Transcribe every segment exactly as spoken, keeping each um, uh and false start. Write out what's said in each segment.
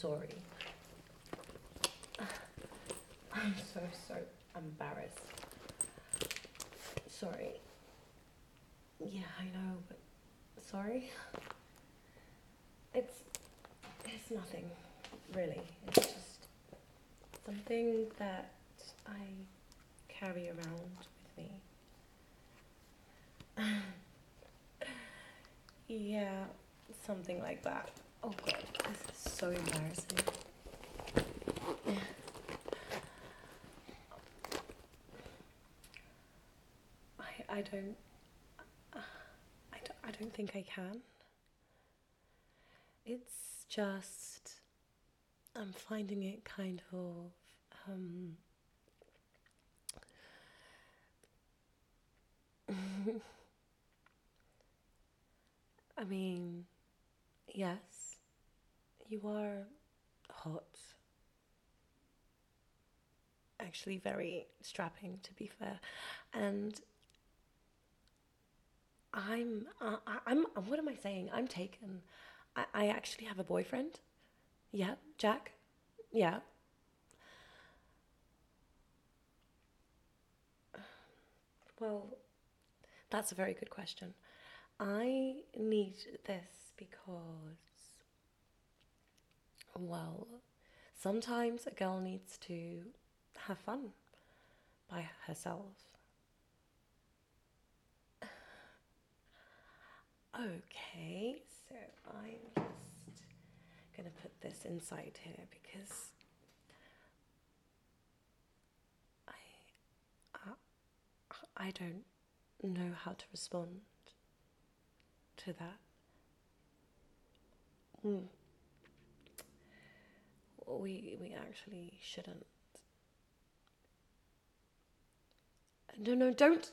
sorry. I'm so, so embarrassed. Sorry. Yeah, I know, but sorry. It's it's nothing, really. It's just something that I carry around with me. Yeah, something like that. Oh god, this is so embarrassing. I, I don't I don't, I don't think I can. It's just I'm finding it kind of um I mean, yes, you are hot. Actually very strapping, to be fair. And I'm uh, I'm what am I saying? I'm taken. I, I actually have a boyfriend. Yeah, Jack. Yeah. Well, that's a very good question. I need this because, well, sometimes a girl needs to have fun by herself. Okay, so I'm just gonna put this inside here because I I, I don't know how to respond to that. Mm. We we actually shouldn't. No, no, don't.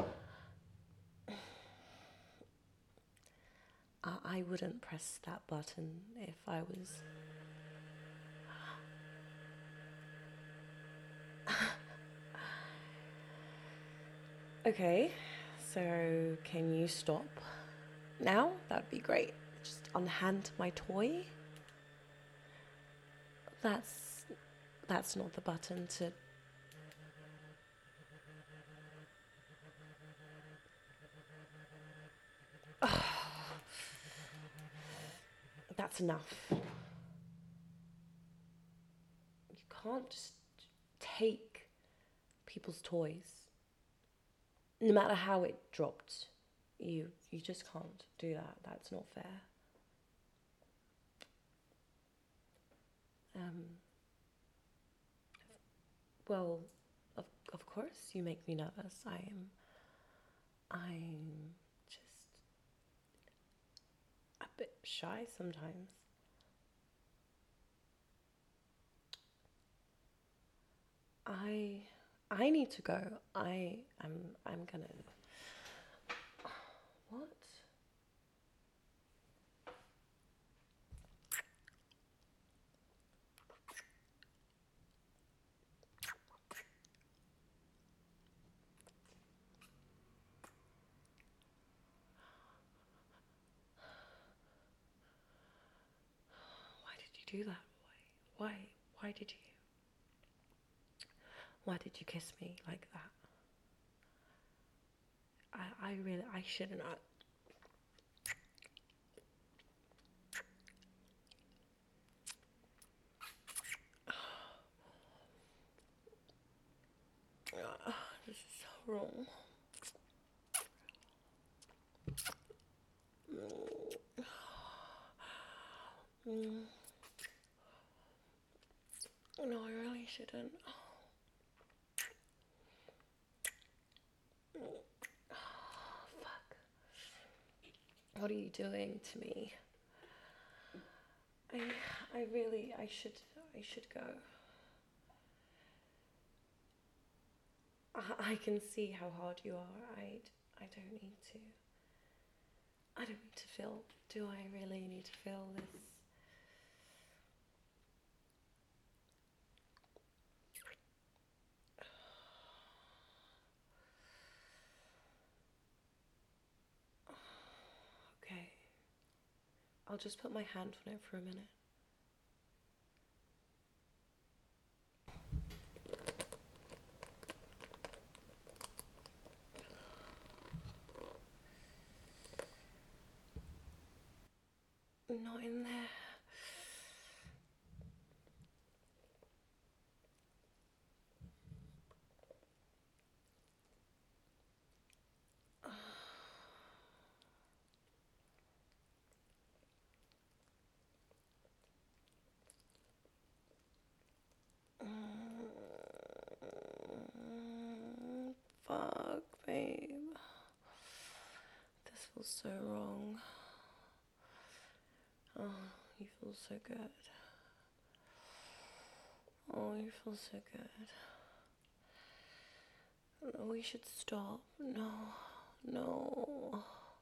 I, I wouldn't press that button if I was. Okay, so can you stop now? That'd be great. Just unhand my toy. That's that's not the button to. That's enough. You can't just take people's toys, no matter how it dropped. You you just can't do that. That's not fair. Um. Well, of of course you make me nervous. I am. I'm just a bit shy sometimes. I I need to go. I am I'm gonna. What? Why did you do that? Why? Why? Why did you? Why did you kiss me like that? I I really I shouldn't. I, uh, this is so wrong. Mm. No, I really shouldn't. Fuck. What are you doing to me? I I really I should I should go. I, I can see how hard you are. I I don't need to. I don't need to feel. Do I really need to feel this? Okay. I'll just put my hand on it for a minute. not in there. Fuck, babe. This feels so wrong. Oh, you feel so good. Oh, you feel so good. No, we should stop. No, no.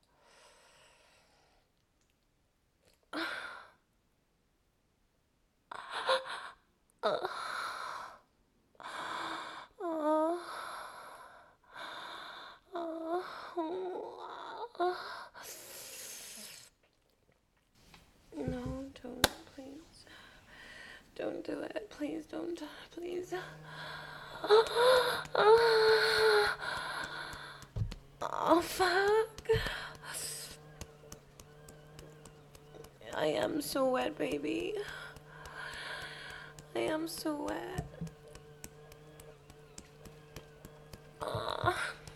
Uh. No, don't, please. Don't do it. Please don't. Please. Oh, fuck. I am so wet, baby. I am so wet. Uh.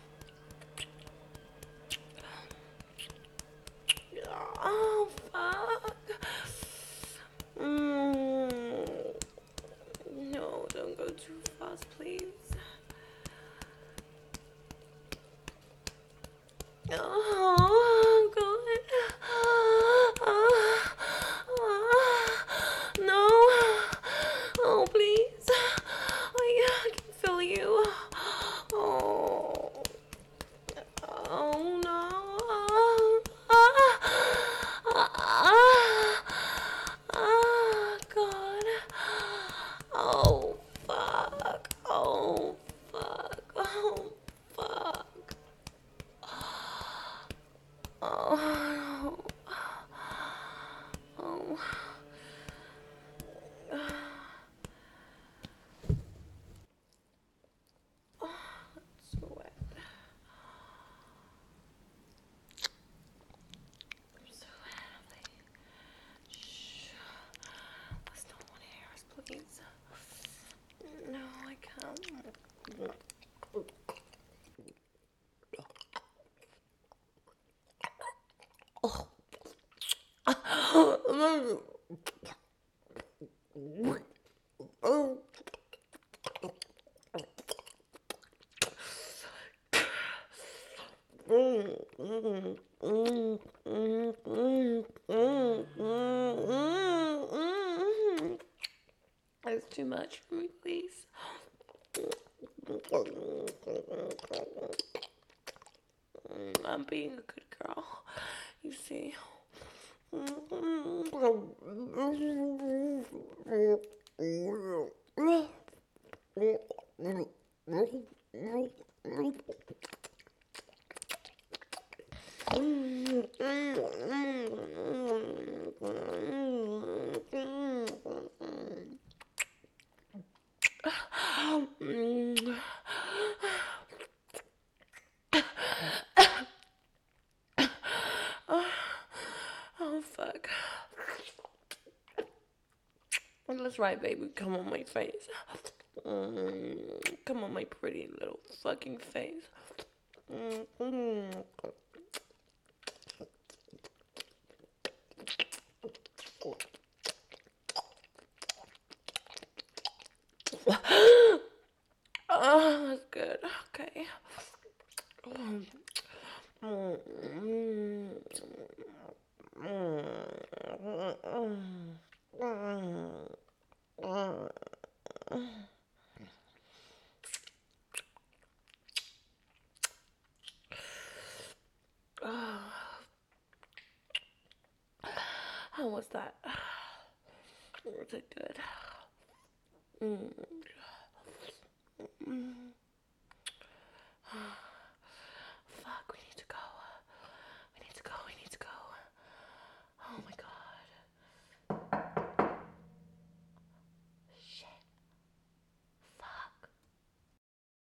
Oh, fuck. Mm. No, don't go too fast, please. Oh, God. No. Oh, please. I, I can feel you. Oh. Oh, no. Oh, God. Oh, fuck. Oh, fuck. Oh, fuck. Oh, oh. Oh, it's so wet. I'm so wet. Shh. Let's not want to hear us, please. No, I can't. That's too much for me, please. I'm being a good girl, you see. Oh, fuck. That's right, baby. Come on my face. Mm, come on my pretty little fucking face. Mm-hmm. Oh, that's good. Okay. How was that? Was it good? Mm. Mm.